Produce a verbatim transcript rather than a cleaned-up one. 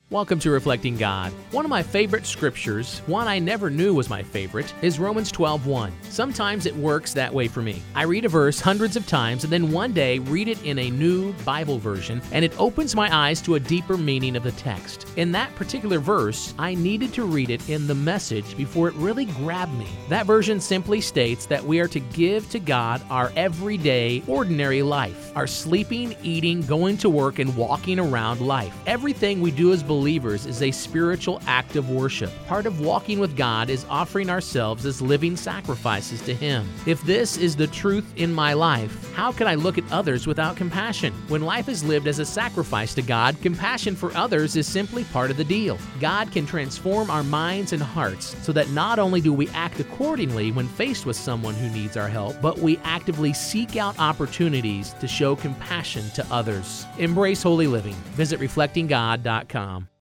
Welcome to Reflecting God. One of my favorite scriptures, one I never knew was my favorite, is Romans twelve one. Sometimes it works that way for me. I read a verse hundreds of times and then one day read it in a new Bible version, and it opens my eyes to a deeper meaning of the text. In that particular verse, I needed to read it in the Message before it really grabbed me. That version simply states that we are to give to God our everyday, ordinary life, our sleeping, eating, going to work, and walking around life. Everything we do as believers Believers is a spiritual act of worship. Part of walking with God is offering ourselves as living sacrifices to Him. If this is the truth in my life, how can I look at others without compassion? When life is lived as a sacrifice to God, compassion for others is simply part of the deal. God can transform our minds and hearts so that not only do we act accordingly when faced with someone who needs our help, but we actively seek out opportunities to show compassion to others. Embrace holy living. Visit reflecting god dot com.